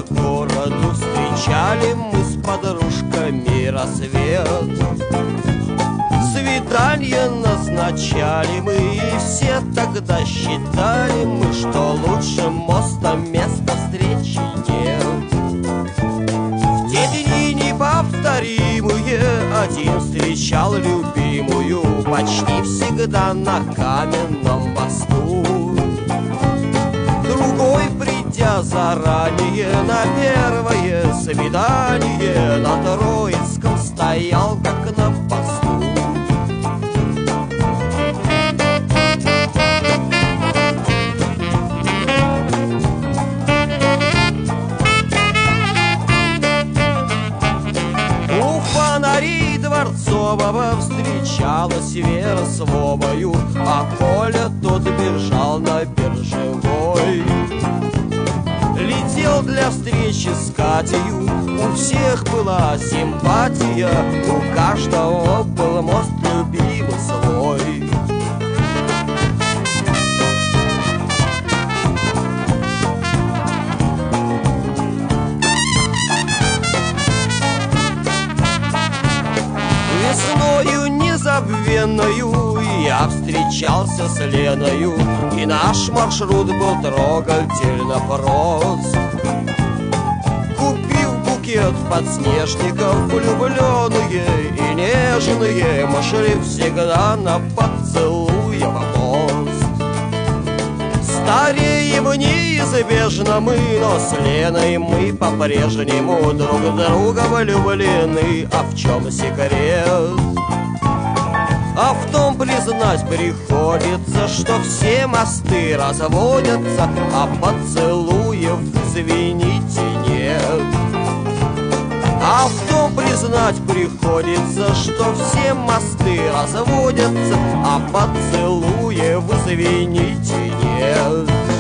по городу встречали мы с подружками рассвет. Свидание назначали мы, и все тогда считали мы, что лучше моста места встречи нет. В те дни неповторимые один встречал любимую почти всегда на каменном мосту. Другой, придя заранее на первое свидание, на Троицком стоял как на посту. У фонарей Дворцового встречалась Вера с Вовою, а Коля тот бежал на Биржевой. Летел для встречи с Катею, у всех была симпатия, у каждого был мост любимый свой. Весною незабвенною я встречался с Леною, и наш маршрут был трогательно прост. Купив букет подснежников, влюбленные и нежные, мы шли всегда на поцелуев мост. Стареем неизбежно мы, но с Леной мы по-прежнему друг друга влюблены. А в чем секрет? А в том, признать приходится, что все мосты разводятся, а поцелуев, извините, нет. А в том, признать приходится, что все мосты разводятся, а поцелуев, извините, нет.